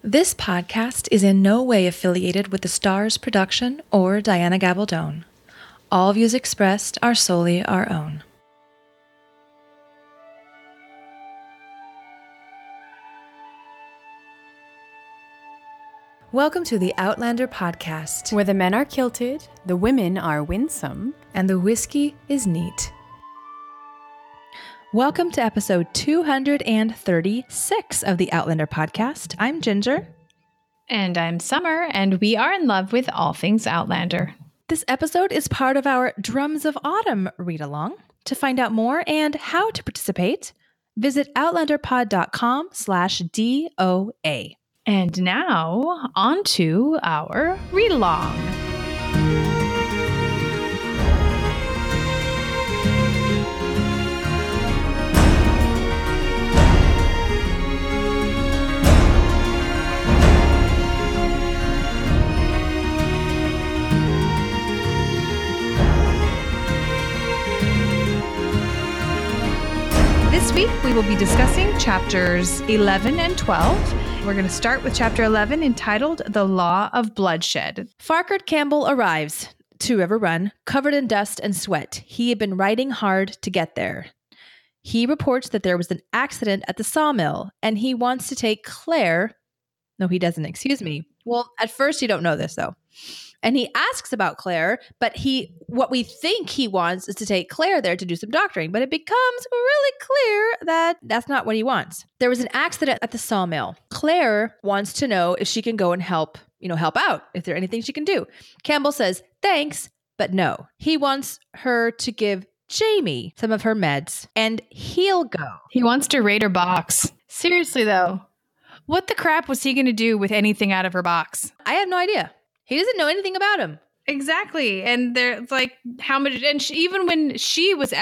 This podcast is in no way affiliated with the Stars production or Diana Gabaldon. All views expressed are solely our own. Welcome to the Outlander podcast, where the men are kilted, the women are winsome, and the whiskey is neat. Welcome to episode 236 of the Outlander podcast. I'm Ginger. And I'm Summer, and we are in love with all things Outlander. This episode is part of our Drums of Autumn read-along. To find out more and how to participate, visit outlanderpod.com/DOA. And now, on to our read-along. This week, we will be discussing chapters 11 and 12. We're going to start with chapter 11, entitled The Law of Bloodshed. Farquhar Campbell arrives to River Run, covered in dust and sweat. He had been riding hard to get there. He reports that there was an accident at the sawmill, and he wants to take Claire. No, he doesn't, excuse me. Well, at first you don't know this, though. And he asks about Claire, but what we think he wants is to take Claire there to do some doctoring. But it becomes really clear that that's not what he wants. There was an accident at the sawmill. Claire wants to know if she can go and help out, if there's anything she can do. Campbell says, thanks, but no. He wants her to give Jamie some of her meds, and he'll go. He wants to raid her box. Seriously, though, what the crap was he going to do with anything out of her box? I have no idea. He doesn't know anything about him. Exactly. And there's like how much, and even when she was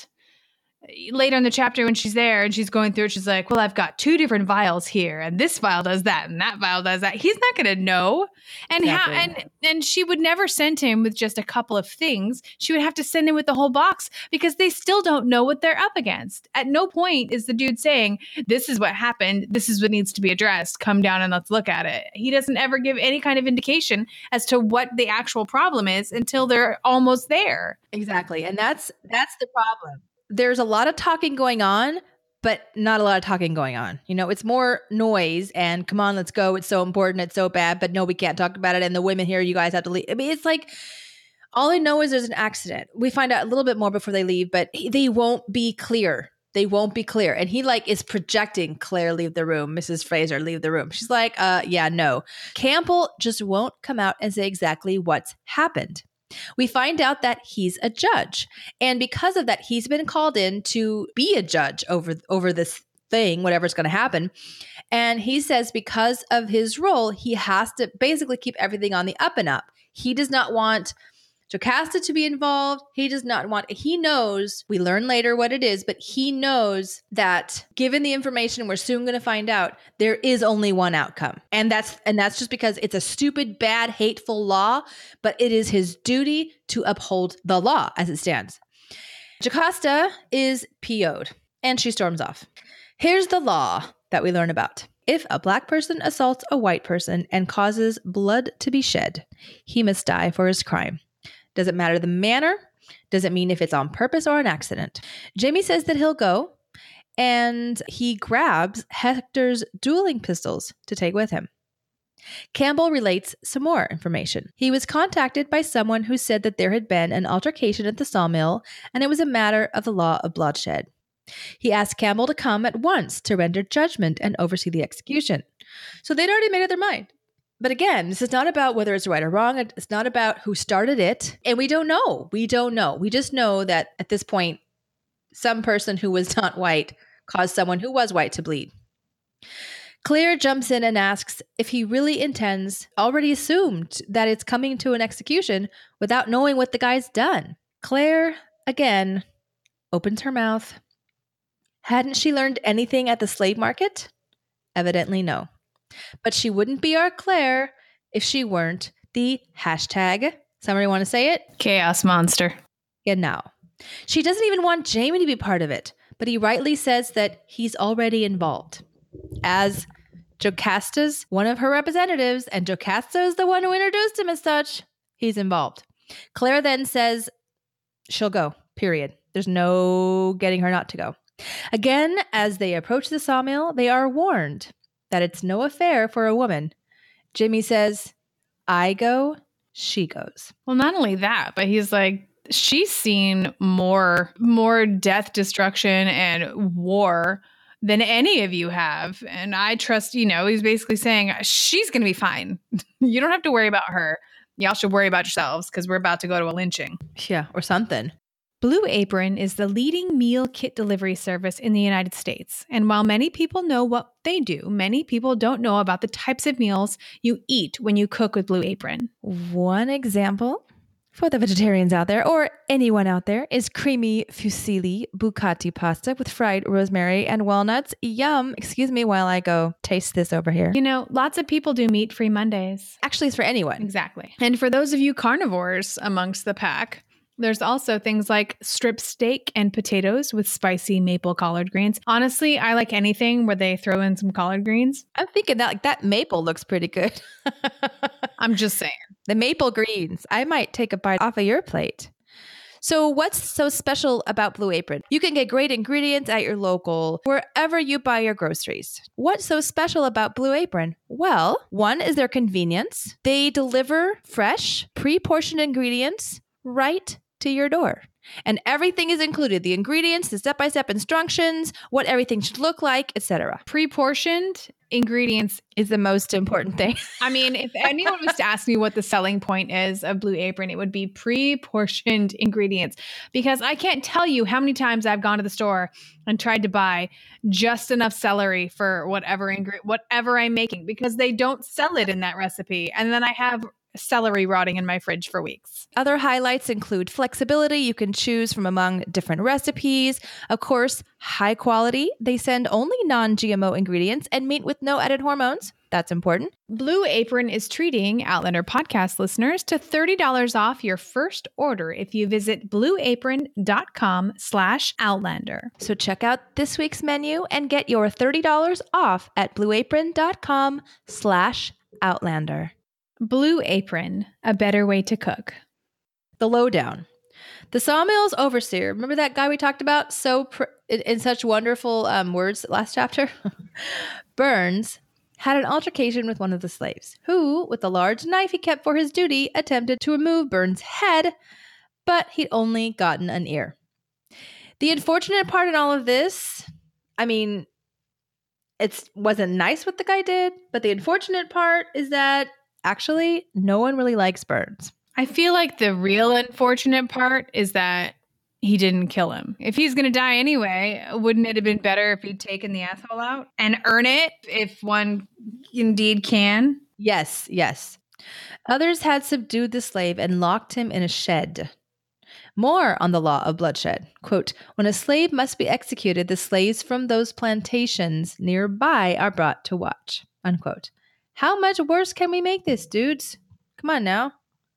later in the chapter when she's there and she's going through it, she's like, well, I've got 2 different vials here and this vial does that and that vial does that. He's not going to know. And Exactly. and she would never send him with just a couple of things. She would have to send him with the whole box because they still don't know what they're up against. At no point is the dude saying, this is what happened. This is what needs to be addressed. Come down and let's look at it. He doesn't ever give any kind of indication as to what the actual problem is until they're almost there. Exactly. And that's the problem. There's a lot of talking going on, but not a lot of talking going on. It's more noise and come on, let's go. It's so important. It's so bad, but no, we can't talk about it. And the women here, you guys have to leave. I mean, it's like, all I know is there's an accident. We find out a little bit more before they leave, but they won't be clear. They won't be clear. And he is projecting Claire, leave the room. Mrs. Fraser, leave the room. She's like, yeah, no. Campbell just won't come out and say exactly what's happened. We find out that he's a judge. And because of that, he's been called in to be a judge over this thing, whatever's going to happen. And he says because of his role, he has to basically keep everything on the up and up. He does not want Jocasta to be involved. He knows, we learn later what it is, but he knows that given the information we're soon going to find out, there is only one outcome. And that's just because it's a stupid, bad, hateful law, but it is his duty to uphold the law as it stands. Jocasta is PO'd and she storms off. Here's the law that we learn about. If a black person assaults a white person and causes blood to be shed, he must die for his crime. Doesn't matter the manner. Doesn't mean if it's on purpose or an accident. Jamie says that he'll go, and he grabs Hector's dueling pistols to take with him. Campbell relates some more information. He was contacted by someone who said that there had been an altercation at the sawmill, and it was a matter of the law of bloodshed. He asked Campbell to come at once to render judgment and oversee the execution. So they'd already made up their mind. But again, this is not about whether it's right or wrong. It's not about who started it. And we don't know. We just know that at this point, some person who was not white caused someone who was white to bleed. Claire jumps in and asks if he really already assumed that it's coming to an execution without knowing what the guy's done. Claire, again, opens her mouth. Hadn't she learned anything at the slave market? Evidently no. But she wouldn't be our Claire if she weren't the hashtag. Somebody want to say it? Chaos monster. Genau. She doesn't even want Jamie to be part of it, but he rightly says that he's already involved. As Jocasta's one of her representatives, and Jocasta is the one who introduced him as such. He's involved. Claire then says she'll go, period. There's no getting her not to go. Again, as they approach the sawmill, they are warned that it's no affair for a woman. Jimmy says, I go, she goes. Well, not only that, but he's like, she's seen more death, destruction, and war than any of you have. And I trust, he's basically saying she's going to be fine. You don't have to worry about her. Y'all should worry about yourselves because we're about to go to a lynching. Yeah, or something. Blue Apron is the leading meal kit delivery service in the United States. And while many people know what they do, many people don't know about the types of meals you eat when you cook with Blue Apron. One example for the vegetarians out there, or anyone out there, is creamy fusilli bucati pasta with fried rosemary and walnuts. Yum. Excuse me while I go taste this over here. Lots of people do meat-free Mondays. Actually, it's for anyone. Exactly. And for those of you carnivores amongst the pack, there's also things like strip steak and potatoes with spicy maple collard greens. Honestly, I like anything where they throw in some collard greens. I'm thinking that maple looks pretty good. I'm just saying. The maple greens. I might take a bite off of your plate. So what's so special about Blue Apron? You can get great ingredients at your local, wherever you buy your groceries. What's so special about Blue Apron? Well, one is their convenience. They deliver fresh, pre-portioned ingredients right to your door. And everything is included. The ingredients, the step-by-step instructions, what everything should look like, etc. Pre-portioned ingredients is the most important thing. I mean, if anyone was to ask me what the selling point is of Blue Apron, it would be pre-portioned ingredients. Because I can't tell you how many times I've gone to the store and tried to buy just enough celery for whatever I'm making, because they don't sell it in that recipe. And then I have celery rotting in my fridge for weeks. Other highlights include flexibility. You can choose from among different recipes. Of course, high quality. They send only non-GMO ingredients and meat with no added hormones. That's important. Blue Apron is treating Outlander podcast listeners to $30 off your first order if you visit blueapron.com/Outlander. So check out this week's menu and get your $30 off at blueapron.com/Outlander. Blue Apron, a better way to cook. The lowdown. The sawmill's overseer, remember that guy we talked about in such wonderful words last chapter? Burns had an altercation with one of the slaves, who, with a large knife he kept for his duty, attempted to remove Burns' head, but he'd only gotten an ear. The unfortunate part in all of this, it wasn't nice what the guy did, but the unfortunate part is that actually, no one really likes Burns. I feel like the real unfortunate part is that he didn't kill him. If he's going to die anyway, wouldn't it have been better if he'd taken the asshole out and earn it if one indeed can? Yes. Others had subdued the slave and locked him in a shed. More on the law of bloodshed. Quote, when a slave must be executed, the slaves from those plantations nearby are brought to watch. Unquote. How much worse can we make this, dudes? Come on now.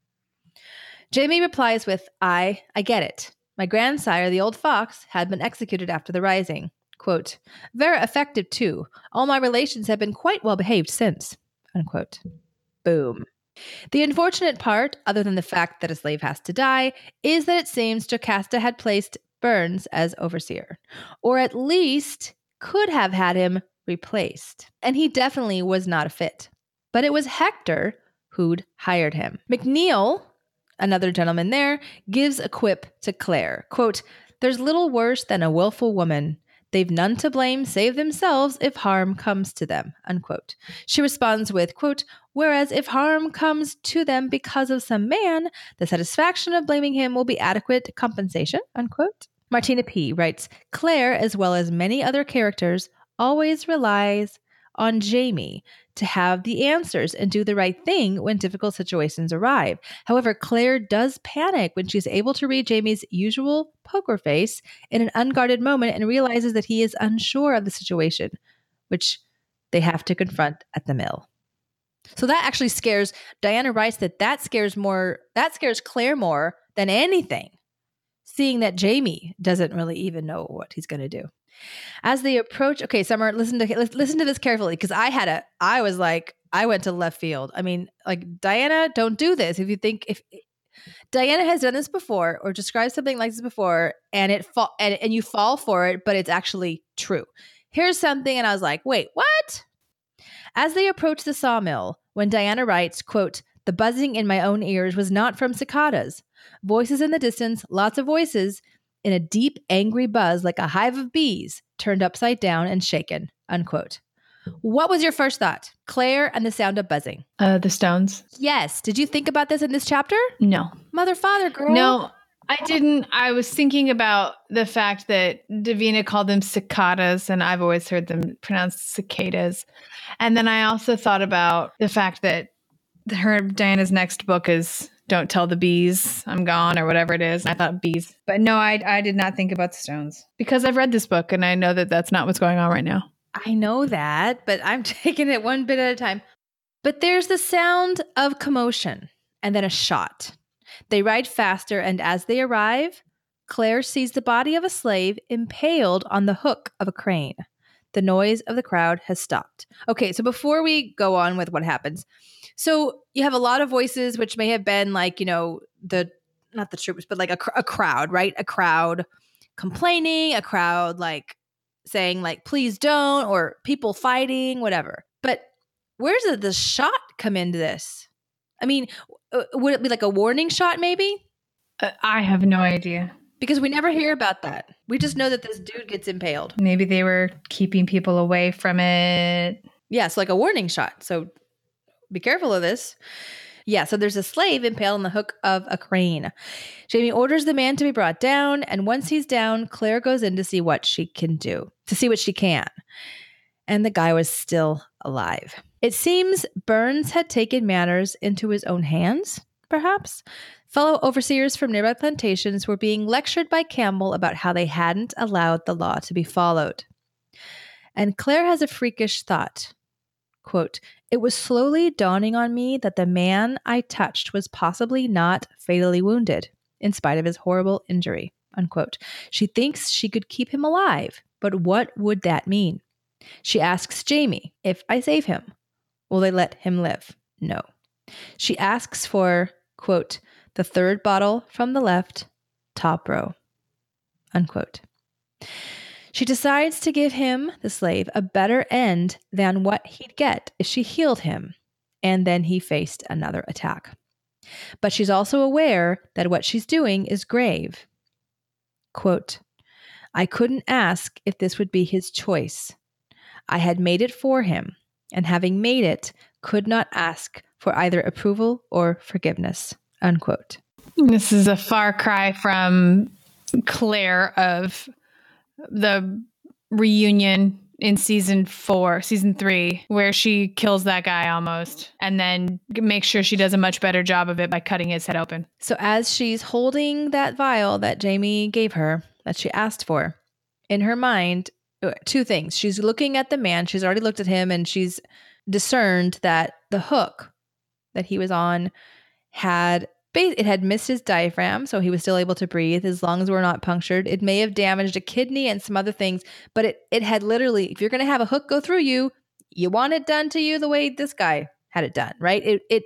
Jamie replies with, I get it. My grandsire, the old fox, had been executed after the rising. Quote, very effective too. All my relations have been quite well behaved since. Unquote. Boom. The unfortunate part, other than the fact that a slave has to die, is that it seems Jocasta had placed Burns as overseer, or at least could have had him replaced. And he definitely was not a fit. But it was Hector who'd hired him. McNeil, another gentleman there, gives a quip to Claire. Quote, there's little worse than a willful woman. They've none to blame save themselves if harm comes to them. Unquote. She responds with, quote, whereas if harm comes to them because of some man, the satisfaction of blaming him will be adequate compensation. Unquote. Martina P. writes, Claire, as well as many other characters, always relies on Jamie to have the answers and do the right thing when difficult situations arrive. However, Claire does panic when she's able to read Jamie's usual poker face in an unguarded moment and realizes that he is unsure of the situation, which they have to confront at the mill. So that actually scares, Diana writes that scares Claire more than anything, seeing that Jamie doesn't really even know what he's going to do. As they approach, okay, Summer, listen to this carefully, because I was like, I went to left field. I mean, like, Diana, don't do this. If Diana has done this before or described something like this before, and and you fall for it, but it's actually true. Here's something, and I was like, wait, what? As they approach the sawmill, when Diana writes, quote, "The buzzing in my own ears was not from cicadas. Voices in the distance, lots of voices, in a deep, angry buzz like a hive of bees, turned upside down and shaken," unquote. What was your first thought? Claire and the sound of buzzing. The Stones. Yes. Did you think about this in this chapter? No. Mother, father, girl. No, I didn't. I was thinking about the fact that Davina called them cicadas, and I've always heard them pronounced cicadas. And then I also thought about the fact that Diana's next book is "Don't Tell the Bees I'm Gone" or whatever it is. And I thought bees. But no, I did not think about the Stones. Because I've read this book and I know that that's not what's going on right now. I know that, but I'm taking it one bit at a time. But there's the sound of commotion and then a shot. They ride faster, and as they arrive, Claire sees the body of a slave impaled on the hook of a crane. The noise of the crowd has stopped. Okay, so before we go on with what happens, so you have a lot of voices, which may have been like, not the troops, but like a crowd, right? A crowd complaining, a crowd like saying like, please don't, or people fighting, whatever. But where does the shot come into this? I mean, would it be like a warning shot maybe? I have no idea. Because we never hear about that. We just know that this dude gets impaled. Maybe they were keeping people away from it. Yeah, so like a warning shot. So be careful of this. Yeah, so there's a slave impaled on the hook of a crane. Jamie orders the man to be brought down, and once he's down, Claire goes in to see what she can. And the guy was still alive. It seems Burns had taken matters into his own hands, perhaps. Fellow overseers from nearby plantations were being lectured by Campbell about how they hadn't allowed the law to be followed. And Claire has a freakish thought. Quote, "It was slowly dawning on me that the man I touched was possibly not fatally wounded, in spite of his horrible injury." Unquote. She thinks she could keep him alive, but what would that mean? She asks Jamie, if I save him, will they let him live? No. She asks for, quote, "the third bottle from the left, top row," unquote. She decides to give him, the slave, a better end than what he'd get if she healed him, and then he faced another attack. But she's also aware that what she's doing is grave. Quote, "I couldn't ask if this would be his choice. I had made it for him, and having made it, could not ask for either approval or forgiveness," unquote. This is a far cry from Claire of the reunion in season 3, where she kills that guy almost and then makes sure she does a much better job of it by cutting his head open. So as she's holding that vial that Jamie gave her, that she asked for, in her mind, two things. She's looking at the man. She's already looked at him, and she's discerned that the hook that he was on had missed his diaphragm, so he was still able to breathe. His lungs were not punctured. It may have damaged a kidney and some other things, but it had literally, if you're going to have a hook go through you, you want it done to you the way this guy had it done, right?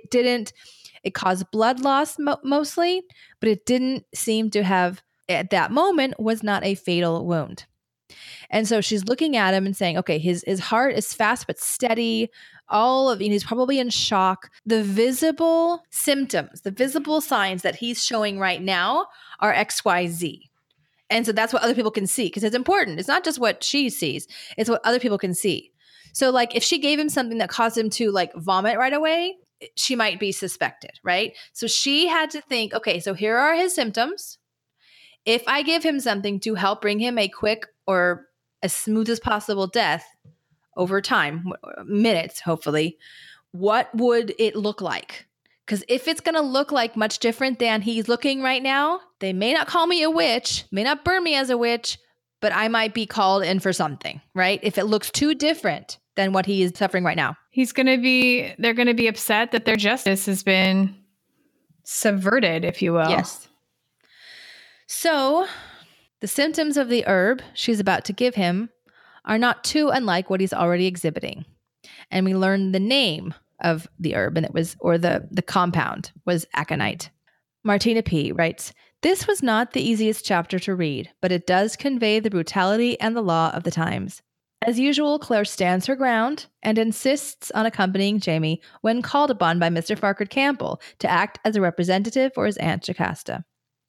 It caused blood loss mostly, but it didn't seem to have, at that moment, was not a fatal wound. And so she's looking at him and saying, okay, his heart is fast but steady. He's probably in shock. The visible symptoms, the visible signs that he's showing right now are XYZ. And so that's what other people can see, because it's important. It's not just what she sees, it's what other people can see. So like if she gave him something that caused him to like vomit right away, she might be suspected, right? So she had to think, okay, so here are his symptoms. If I give him something to help bring him a quick or as smooth as possible death over time, minutes, hopefully, what would it look like? Because if it's going to look like much different than he's looking right now, they may not call me a witch, may not burn me as a witch, but I might be called in for something, right? If it looks too different than what he is suffering right now. They're going to be upset that their justice has been subverted, if you will. Yes. So The symptoms of the herb she's about to give him are not too unlike what he's already exhibiting. And we learn the name of the herb, and the compound was aconite. Martina P. writes, "This was not the easiest chapter to read, but it does convey the brutality and the law of the times. As usual, Claire stands her ground and insists on accompanying Jamie when called upon by Mr. Farquhar Campbell to act as a representative for his Aunt Jocasta.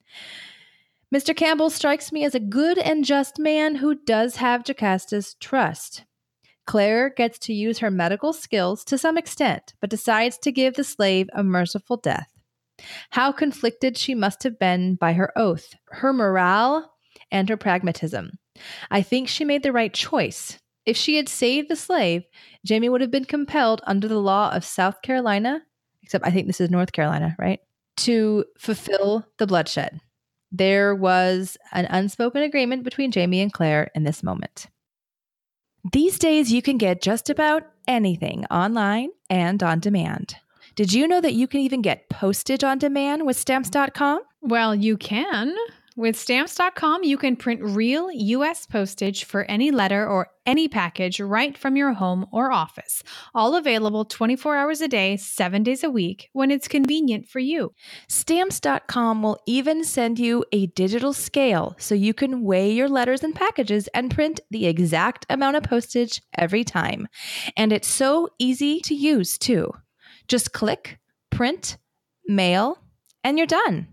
Mr. Campbell strikes me as a good and just man who does have Jocasta's trust. Claire gets to use her medical skills to some extent, but decides to give the slave a merciful death. How conflicted she must have been by her oath, her morale, and her pragmatism. I think she made the right choice. If she had saved the slave, Jamie would have been compelled under the law of South Carolina, except I think this is North Carolina, right, to fulfill the bloodshed. There was an unspoken agreement between Jamie and Claire in this moment. These days, you can get just about anything online and on demand. Did you know that you can even get postage on demand with Stamps.com? Well, you can. With Stamps.com, you can print real U.S. postage for any letter or any package right from your home or office. All available 24 hours a day, 7 days a week, when it's convenient for you. Stamps.com will even send you a digital scale so you can weigh your letters and packages and print the exact amount of postage every time. And it's so easy to use, too. Just click, print, mail, and you're done.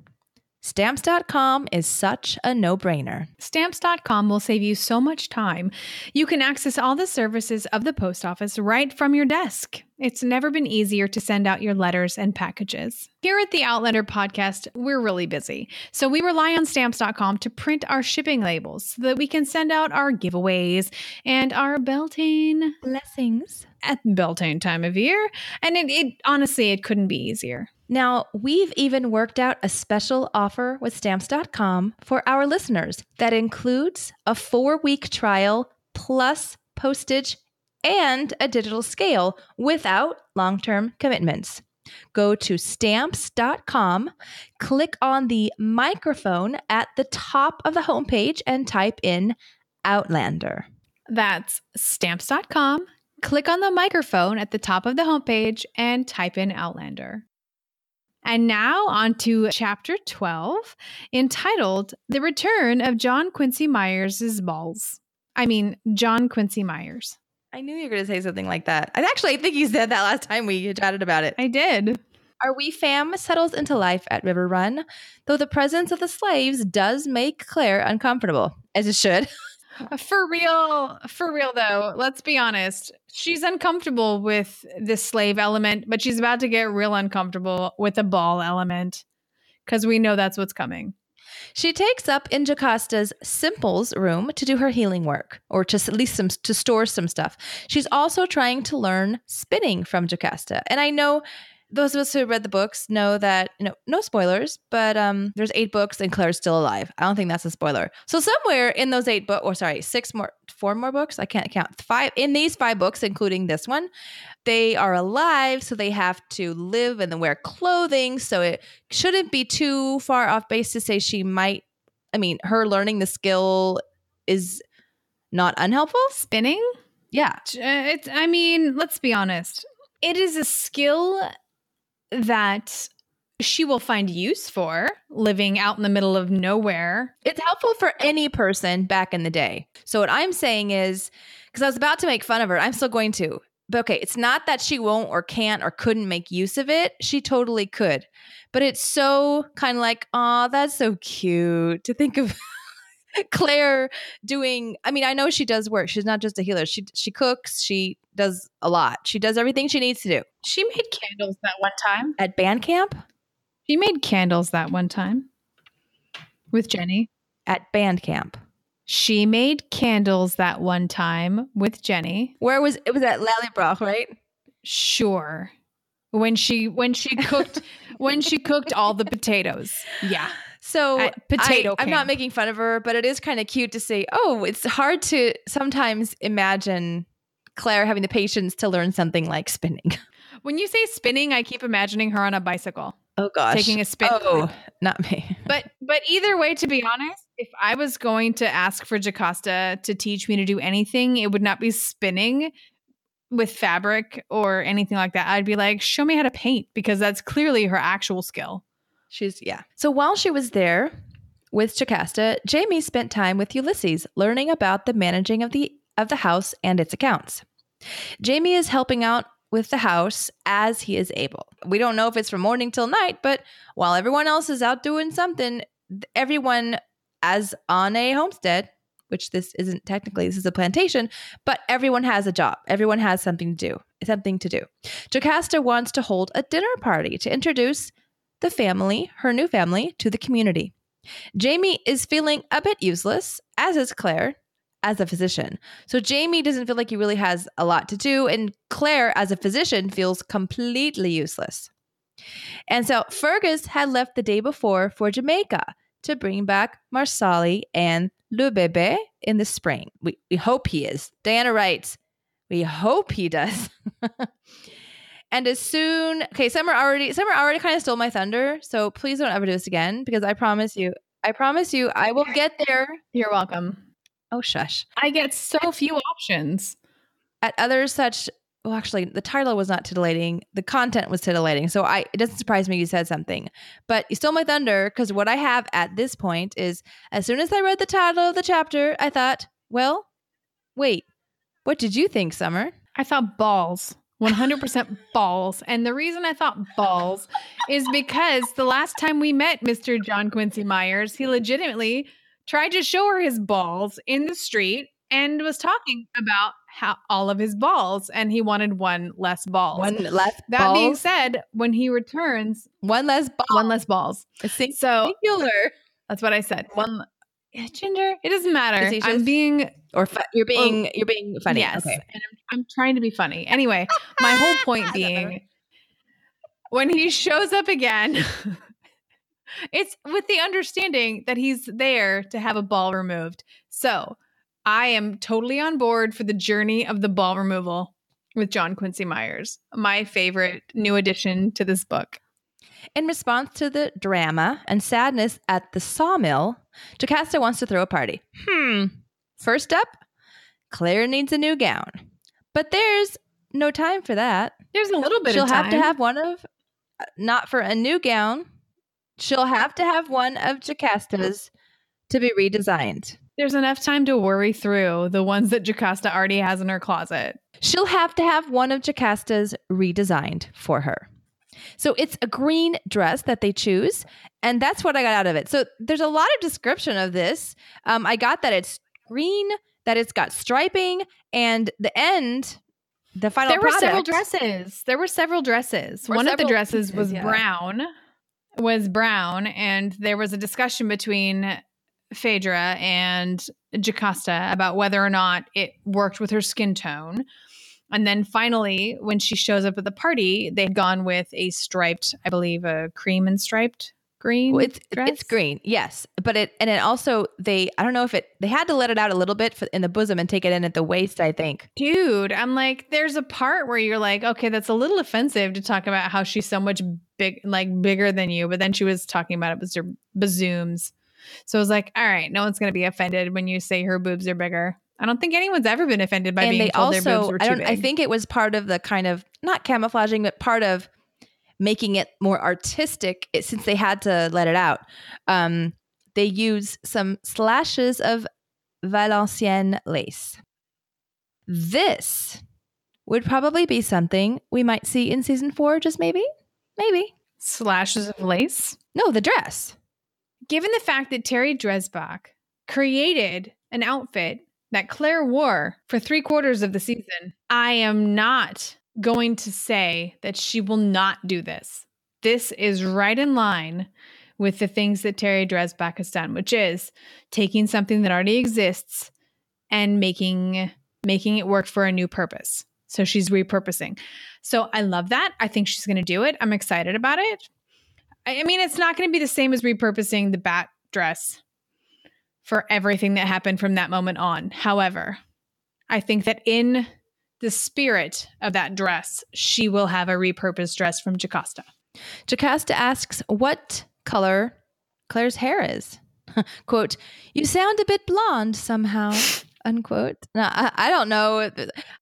Stamps.com is such a no-brainer. Stamps.com will save you so much time. You can access all the services of the post office right from your desk. It's never been easier to send out your letters and packages. Here at the Outlander podcast, we're really busy. So we rely on Stamps.com to print our shipping labels so that we can send out our giveaways and our Beltane Blessings. At Beltane time of year. And it honestly, it couldn't be easier. Now, we've even worked out a special offer with Stamps.com for our listeners that includes a 4-week trial plus postage and a digital scale without long-term commitments. Go to Stamps.com, click on the microphone at the top of the homepage and type in Outlander. That's Stamps.com, click on the microphone at the top of the homepage and type in Outlander. And now on to Chapter 12, entitled The Return of John Quincy Myers' Balls. John Quincy Myers. I knew you were going to say something like that. I think you said that last time we chatted about it. I did. Our wee fam settles into life at River Run, though the presence of the slaves does make Claire uncomfortable, as it should. For real though, let's be honest. She's uncomfortable with the slave element, but she's about to get real uncomfortable with the ball element because we know that's what's coming. She takes up in Jocasta's Simples room to do her healing work, or to at least to store some stuff. She's also trying to learn spinning from Jocasta. And I know those of us who read the books know that, no spoilers, but there's 8 books and Claire's still alive. I don't think that's a spoiler. So somewhere in those 4 more books, I can't count, 5, in these 5 books, including this one, they are alive, so they have to live and then wear clothing. So it shouldn't be too far off base to say she might, her learning the skill is not unhelpful. Spinning? Yeah. Let's be honest. It is a skill that she will find use for living out in the middle of nowhere. It's helpful for any person back in the day. So what I'm saying is, because I was about to make fun of her, I'm still going to. But okay, it's not that she won't or can't or couldn't make use of it. She totally could. But it's so kind of like, oh, that's so cute to think of Claire doing. I know she does work. She's not just a healer. She cooks. She does a lot. She does everything she needs to do. She made candles that one time. At band camp? She made candles that one time with Jenny. At band camp. She made candles that one time with Jenny. It was at Lallybroch, right? Sure. When she cooked all the potatoes. Yeah. So potato I'm not making fun of her, but it is kind of cute to say, oh, it's hard to sometimes imagine Claire having the patience to learn something like spinning. When you say spinning, I keep imagining her on a bicycle. Oh gosh. taking a spin. Oh, not me. But either way, to be honest, if I was going to ask for Jocasta to teach me to do anything, it would not be spinning with fabric or anything like that. I'd be like, show me how to paint, because that's clearly her actual skill. Yeah. So while she was there with Jocasta, Jamie spent time with Ulysses, learning about the managing of the house and its accounts. Jamie is helping out with the house as he is able. We don't know if it's from morning till night, but while everyone else is out doing something, everyone, as on a homestead, which this isn't technically, this is a plantation, but everyone has a job. Everyone has something to do. Jocasta wants to hold a dinner party to introduce the family, her new family, to the community. Jamie is feeling a bit useless, as is Claire, as a physician. So Jamie doesn't feel like he really has a lot to do, and Claire, as a physician, feels completely useless. And so Fergus had left the day before for Jamaica to bring back Marsali and Le Bébé in the spring. We hope he is. Diana writes, we hope he does. And as soon, Summer already kind of stole my thunder. So please don't ever do this again, because I promise you, I will get there. You're welcome. Oh, shush. I get so few options. At others such, well, actually, the title was not titillating. The content was titillating. So it doesn't surprise me you said something. But you stole my thunder, because what I have at this point is, as soon as I read the title of the chapter, I thought, well, wait, what did you think, Summer? I thought balls. 100% balls. And the reason I thought balls is because the last time we met Mr. John Quincy Myers, he legitimately tried to show her his balls in the street and was talking about how all of his balls, and he wanted one less balls. That being said, when he returns, one less balls. Singular. That's what I said. Ginger, it doesn't matter. I'm being you're being funny. Yes, okay. And I'm trying to be funny. Anyway, my whole point being, when he shows up again, it's with the understanding that he's there to have a ball removed. So I am totally on board for the journey of the ball removal with John Quincy Myers, my favorite new addition to this book. In response to the drama and sadness at the sawmill, Jocasta wants to throw a party. First up, Claire needs a new gown. But there's no time for that. There's a little bit of time. She'll have to have not for a new gown. She'll have to have one of Jocasta's to be redesigned. There's enough time to worry through the ones that Jocasta already has in her closet. She'll have to have one of Jocasta's redesigned for her. So it's a green dress that they choose, and that's what I got out of it. So there's a lot of description of this. I got that it's green, that it's got striping, and the final There were product, several dresses. One of the dresses was brown, and there was a discussion between Phaedra and Jocasta about whether or not it worked with her skin tone. And then finally, when she shows up at the party, they've gone with a striped, I believe, a cream and striped green. Well, dress? It's green, yes, but it also I don't know if they had to let it out a little bit in the bosom and take it in at the waist, I think. Dude, I'm like, there's a part where you're like, okay, that's a little offensive to talk about how she's so much bigger than you, but then she was talking about it with her bazooms. So I was like, all right, no one's going to be offended when you say her boobs are bigger. I don't think anyone's ever been offended by being told their boobs were too big. I think it was part of the kind of, not camouflaging, but part of making it more artistic, since they had to let it out. They use some slashes of Valenciennes lace. This would probably be something we might see in season 4, just maybe. Slashes of lace? No, the dress. Given the fact that Terry Dresbach created an outfit that Claire wore for 3/4 of the season, I am not going to say that she will not do this. This is right in line with the things that Terry Dresbach has done, which is taking something that already exists and making it work for a new purpose. So she's repurposing. So I love that. I think she's going to do it. I'm excited about it. I mean, it's not going to be the same as repurposing the bat dress for everything that happened from that moment on. However, I think that in the spirit of that dress, she will have a repurposed dress from Jocasta. Jocasta asks what color Claire's hair is. Quote, "You sound a bit blonde somehow," unquote. Now, I don't know.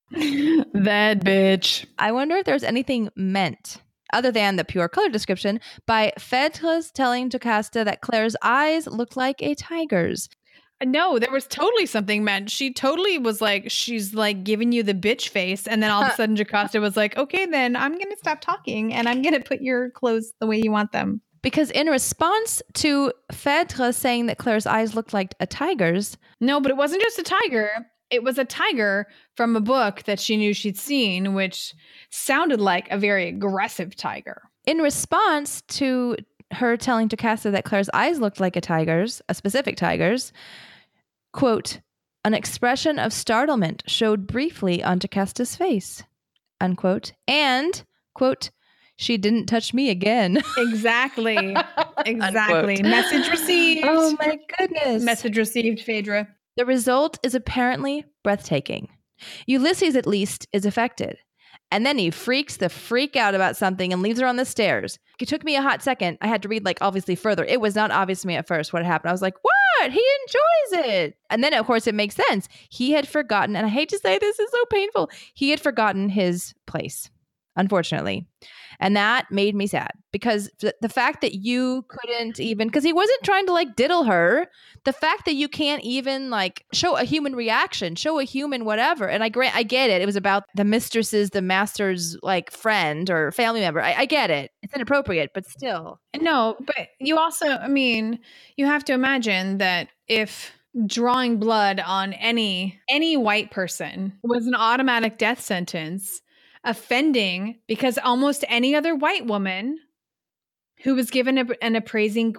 That bitch. I wonder if there's anything meant other than the pure color description by Phaedrus telling Jocasta that Claire's eyes look like a tiger's. No, there was totally something meant. She totally was like, she's like giving you the bitch face. And then all of a sudden Jocasta was like, okay, then I'm going to stop talking and I'm going to put your clothes the way you want them. Because in response to Phaedrus saying that Claire's eyes looked like a tiger's. No, but it wasn't just a tiger. It was a tiger from a book that she knew she'd seen, which sounded like a very aggressive tiger. In response to her telling Jocasta that Claire's eyes looked like a specific tiger's, quote, "An expression of startlement showed briefly on Jocasta's face," unquote, and, quote, "She didn't touch me again." Exactly. Exactly. Message received. Oh my goodness. Message received, Phaedra. The result is apparently breathtaking. Ulysses, at least, is affected. And then he freaks the freak out about something and leaves her on the stairs. It took me a hot second. I had to read, obviously further. It was not obvious to me at first what happened. I was like, what? He enjoys it. And then, of course, it makes sense. He had forgotten, and I hate to say this is so painful, he had forgotten his place, unfortunately. And that made me sad because the fact that you couldn't even, because he wasn't trying to diddle her, the fact that you can't even show a human reaction, show a human whatever. And I get it. It was about the master's friend or family member. I get it. It's inappropriate, but still. No, but you also, you have to imagine that if drawing blood on any white person was an automatic death sentence, offending because almost any other white woman who was given an appraising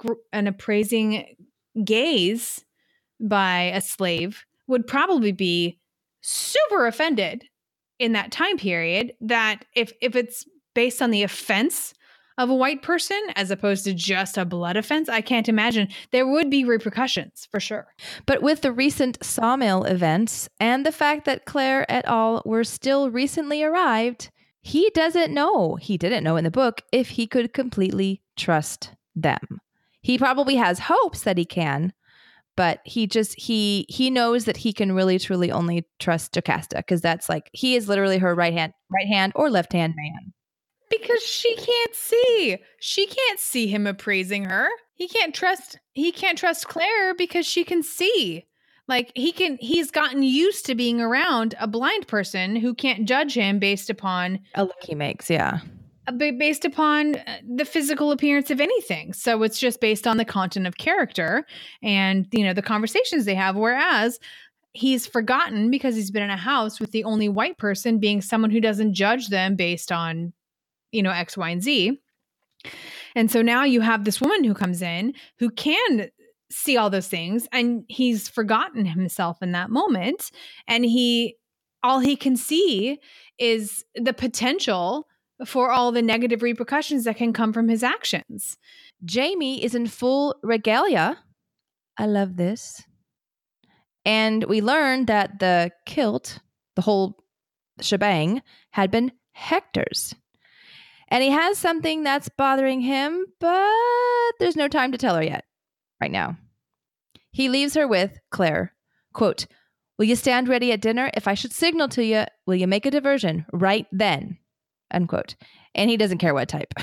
gaze by a slave would probably be super offended in that time period, that if it's based on the offense of a white person as opposed to just a blood offense, I can't imagine. There would be repercussions for sure. But with the recent Sawmill events and the fact that Claire et al. Were still recently arrived, he didn't know in the book if he could completely trust them. He probably has hopes that he can, but he knows that he can really truly only trust Jocasta because that's he is literally her right hand or left hand man. Because she can't see him appraising her. He can't trust Claire because she can see. He's gotten used to being around a blind person who can't judge him based upon a look he makes, yeah. Based upon the physical appearance of anything. So it's just based on the content of character and, the conversations they have. Whereas he's forgotten because he's been in a house with the only white person being someone who doesn't judge them based on, X, Y, and Z. And so now you have this woman who comes in who can see all those things, and he's forgotten himself in that moment. And all he can see is the potential for all the negative repercussions that can come from his actions. Jamie is in full regalia. I love this. And we learned that the kilt, the whole shebang, had been Hector's. And he has something that's bothering him, but there's no time to tell her yet, right now. He leaves her with Claire, quote, "Will you stand ready at dinner? If I should signal to you, will you make a diversion right then?" Unquote. And he doesn't care what type.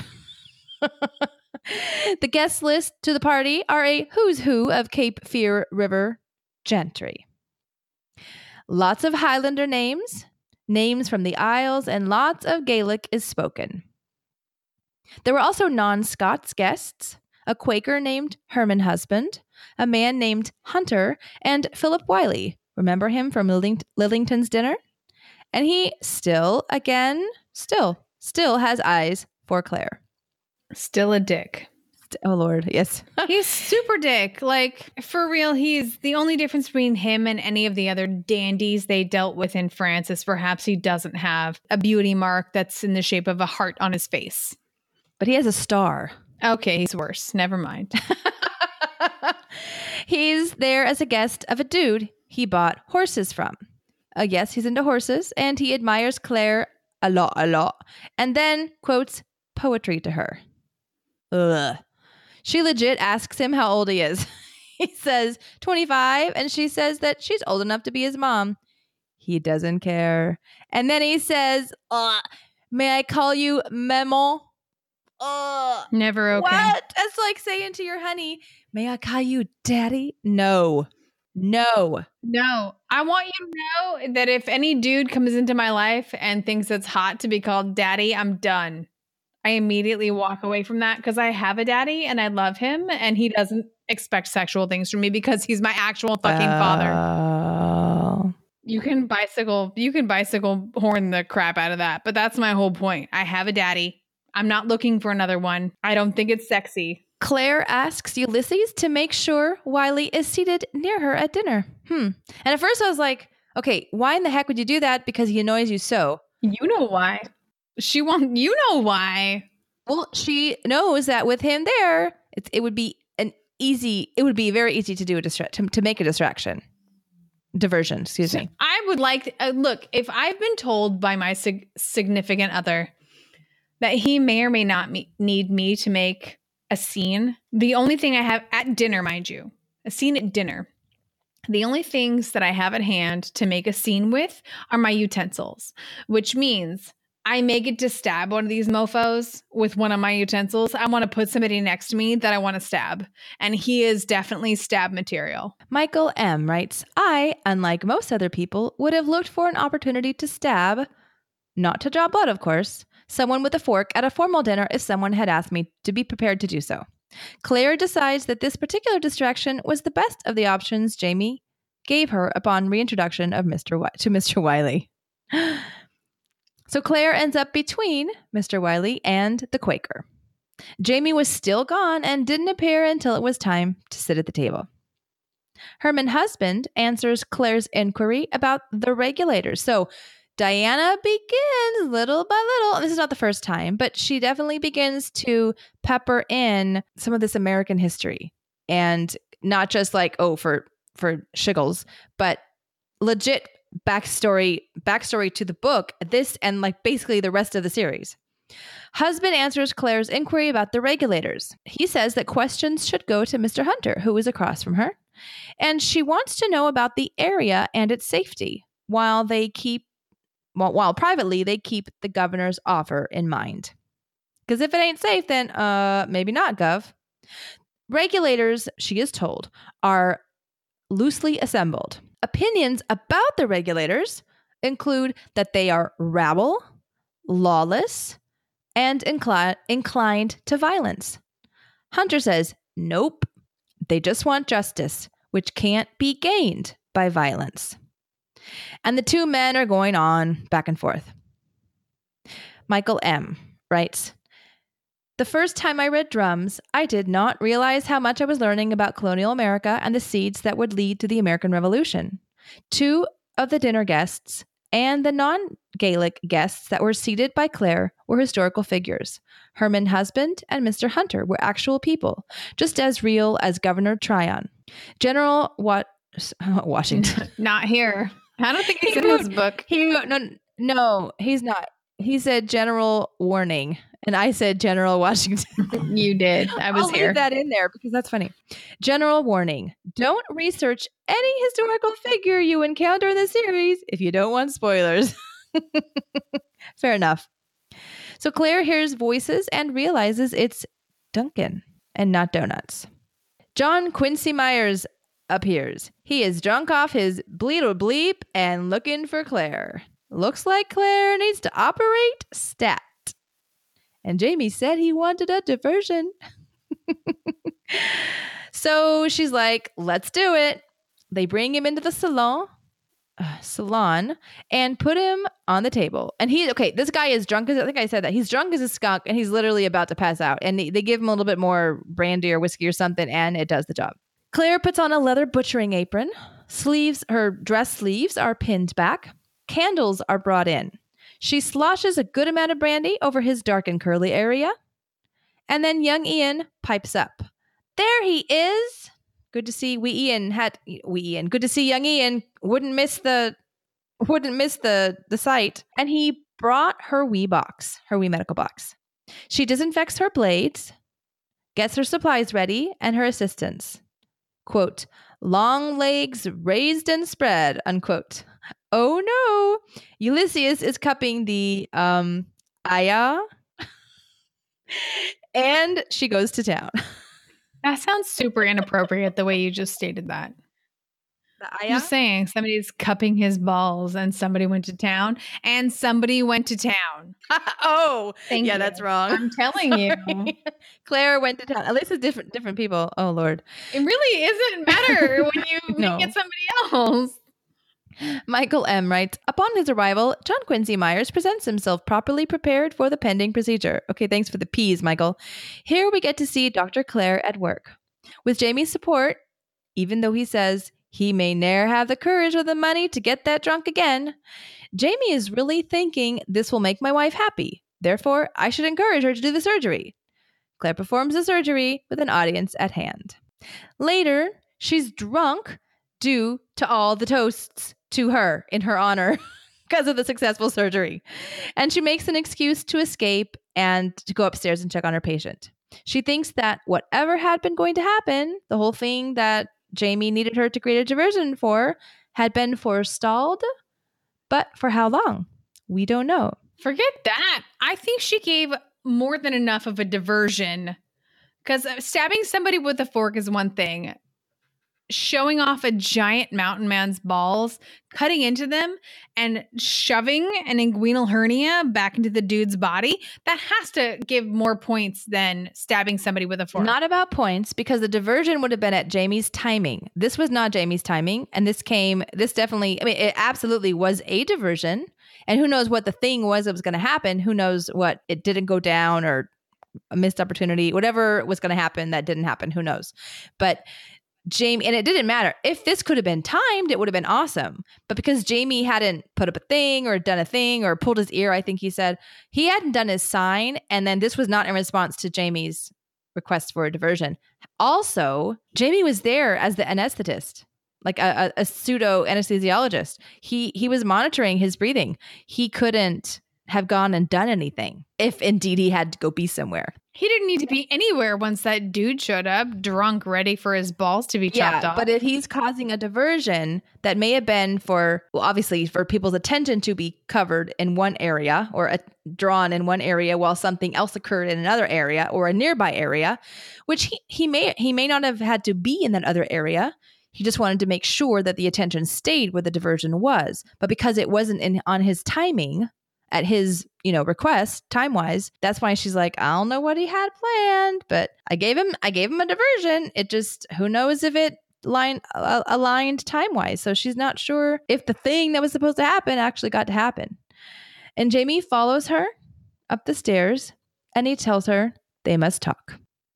The guest list to the party are a who's who of Cape Fear River gentry. Lots of Highlander names from the Isles, and lots of Gaelic is spoken. There were also non-Scots guests, a Quaker named Herman Husband, a man named Hunter, and Philip Wiley. Remember him from Lillington's dinner? And he still has eyes for Claire. Still a dick. Oh, Lord. Yes. He's super dick. For real, he's the only difference between him and any of the other dandies they dealt with in France is perhaps he doesn't have a beauty mark that's in the shape of a heart on his face. But he has a star. Okay, he's worse. Never mind. He's there as a guest of a dude he bought horses from. Yes, he's into horses, and he admires Claire a lot, and then quotes poetry to her. Ugh. She legit asks him how old he is. He says 25, and she says that she's old enough to be his mom. He doesn't care. And then he says, may I call you Memo? Never okay. What? That's like saying to your honey, may I call you daddy? No. No. I want you to know that if any dude comes into my life and thinks it's hot to be called daddy, I'm done. I immediately walk away from that because I have a daddy and I love him and he doesn't expect sexual things from me because he's my actual fucking father. You can bicycle horn the crap out of that, but that's my whole point. I have a daddy. I'm not looking for another one. I don't think it's sexy. Claire asks Ulysses to make sure Wiley is seated near her at dinner. And at first I was like, okay, why in the heck would you do that? Because he annoys you so. You know why. You know why. Well, she knows that with him there, it would be very easy to do to make a diversion, excuse me. I would like to, look, if I've been told by my significant other that he may or may not need me to make a scene, the only thing I have at dinner, mind you, a scene at dinner, the only things that I have at hand to make a scene with are my utensils, which means I may get to stab one of these mofos with one of my utensils. I want to put somebody next to me that I want to stab. And he is definitely stab material. Michael M. writes, I, unlike most other people, would have looked for an opportunity to stab, not to draw blood, of course, someone with a fork at a formal dinner if someone had asked me to be prepared to do so. Claire decides that this particular distraction was the best of the options Jamie gave her upon reintroduction of Mr. Wiley. So Claire ends up between Mr. Wiley and the Quaker. Jamie was still gone and didn't appear until it was time to sit at the table. Herman Husband answers Claire's inquiry about the regulators. So Diana begins little by little. This is not the first time, but she definitely begins to pepper in some of this American history. And not just like, for shiggles, but legit backstory to the book, this and like basically the rest of the series. Husband answers Claire's inquiry about the regulators. He says that questions should go to Mr. Hunter, who is across from her, and she wants to know about the area and its safety while privately they keep the governor's offer in mind. Because if it ain't safe, then maybe not, Gov. Regulators, she is told, are loosely assembled. Opinions about the regulators include that they are rabble, lawless, and inclined to violence. Hunter says, nope, they just want justice, which can't be gained by violence. And the two men are going on back and forth. Michael M. writes, the first time I read Drums, I did not realize how much I was learning about colonial America and the seeds that would lead to the American Revolution. Two of the dinner guests and the non-Gaelic guests that were seated by Claire were historical figures. Herman Husband and Mr. Hunter were actual people, just as real as Governor Tryon. General Washington. Not here. I don't think he's in this book. No, he's not. He said General Warning, and I said General Washington. You did. I was here. I'll leave that in there because that's funny. General Warning. Don't research any historical figure you encounter in the series if you don't want spoilers. Fair enough. So Claire hears voices and realizes it's Duncan and not donuts. John Quincy Myers appears. He is drunk off his bleep and looking for Claire. Looks like Claire needs to operate stat. And Jamie said he wanted a diversion. So she's like, let's do it. They bring him into the salon and put him on the table. And this guy is drunk as, I think I said that. He's drunk as a skunk and he's literally about to pass out. And they give him a little bit more brandy or whiskey or something and it does the job. Claire puts on a leather butchering apron. Her dress sleeves are pinned back. Candles are brought in. She sloshes a good amount of brandy over his dark and curly area. And then young Ian pipes up. There he is. Good to see Good to see young Ian. Wouldn't miss the sight. And he brought her wee medical box. She disinfects her blades. gets her supplies ready and her assistants. Quote, long legs raised and spread, unquote. Oh no. Ulysses is cupping the Aya and she goes to town. That sounds super inappropriate the way you just stated that. The I'm Aya? just saying somebody's cupping his balls and somebody went to town and somebody went to town. Oh, Thank yeah, you. that's wrong. I'm telling you. Sorry. Claire went to town. At least it's different people. Oh, Lord. It really isn't better when you No. make it somebody else. Michael M. writes, upon his arrival, John Quincy Myers presents himself properly prepared for the pending procedure. Okay, thanks for the P's, Michael. Here we get to see Dr. Claire at work. With Jamie's support, even though he says he may ne'er have the courage or the money to get that drunk again, Jamie is really thinking this will make my wife happy. Therefore, I should encourage her to do the surgery. Claire performs the surgery with an audience at hand. Later, she's drunk due to all the toasts to her in her honor because of the successful surgery. And she makes an excuse to escape and to go upstairs and check on her patient. She thinks that whatever had been going to happen, the whole thing that Jamie needed her to create a diversion for, had been forestalled. But for how long? We don't know. Forget that. I think she gave more than enough of a diversion. Because stabbing somebody with a fork is one thing. Showing off a giant mountain man's balls, cutting into them, and shoving an inguinal hernia back into the dude's body, that has to give more points than stabbing somebody with a fork. Not about points, because the diversion would have been at Jamie's timing. This was not Jamie's timing. And this definitely, I mean, it absolutely was a diversion. And who knows what the thing was that was going to happen. Who knows what it didn't go down or a missed opportunity, whatever was going to happen that didn't happen. Who knows? But Jamie, and it didn't matter. If this could have been timed, it would have been awesome. But because Jamie hadn't put up a thing or done a thing or pulled his ear, I think he said, he hadn't done his sign. And then this was not in response to Jamie's request for a diversion. Also, Jamie was there as the anesthetist, like a pseudo anesthesiologist. He was monitoring his breathing. He couldn't have gone and done anything if indeed he had to go be somewhere. He didn't need to be anywhere once that dude showed up, drunk, ready for his balls to be chopped off. But if he's causing a diversion that may have been for, well, obviously for people's attention to be covered in one area or drawn in one area while something else occurred in another area or a nearby area, which he may not have had to be in that other area. He just wanted to make sure that the attention stayed where the diversion was. But because it wasn't on his timing, at his, request time-wise, that's why she's like, I don't know what he had planned, but I gave him a diversion. It just, who knows if it aligned time-wise. So she's not sure if the thing that was supposed to happen actually got to happen. And Jamie follows her up the stairs and he tells her they must talk.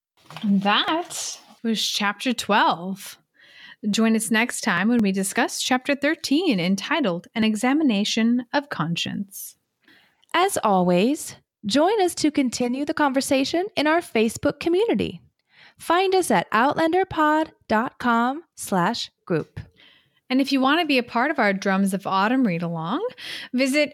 That was chapter 12. Join us next time when we discuss chapter 13, entitled An Examination of Conscience. As always, join us to continue the conversation in our Facebook community. Find us at outlanderpod.com/group. And if you want to be a part of our Drums of Autumn read-along, visit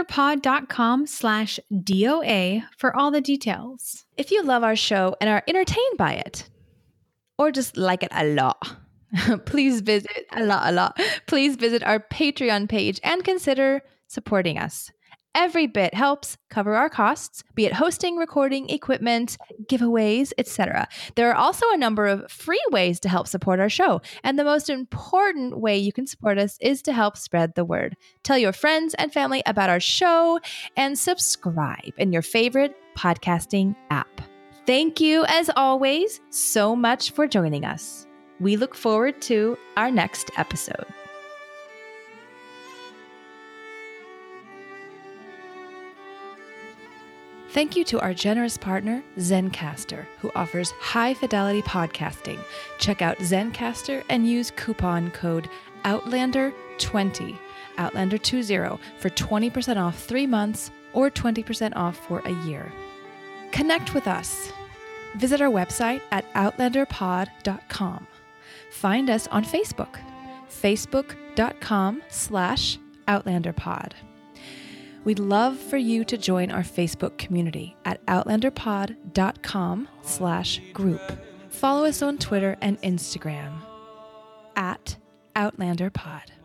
outlanderpod.com/DOA for all the details. If you love our show and are entertained by it, or just like it a lot, please visit Please visit our Patreon page and consider supporting us. Every bit helps cover our costs, be it hosting, recording, equipment, giveaways, etc. There are also a number of free ways to help support our show, and the most important way you can support us is to help spread the word. Tell your friends and family about our show and subscribe in your favorite podcasting app. Thank you, as always, so much for joining us. We look forward to our next episode. Thank you to our generous partner, Zencastr, who offers high-fidelity podcasting. Check out Zencastr and use coupon code OUTLANDER20, OUTLANDER20, for 20% off 3 months or 20% off for a year. Connect with us. Visit our website at outlanderpod.com. Find us on Facebook, facebook.com/outlanderpod. We'd love for you to join our Facebook community at outlanderpod.com/group. Follow us on Twitter and Instagram at OutlanderPod.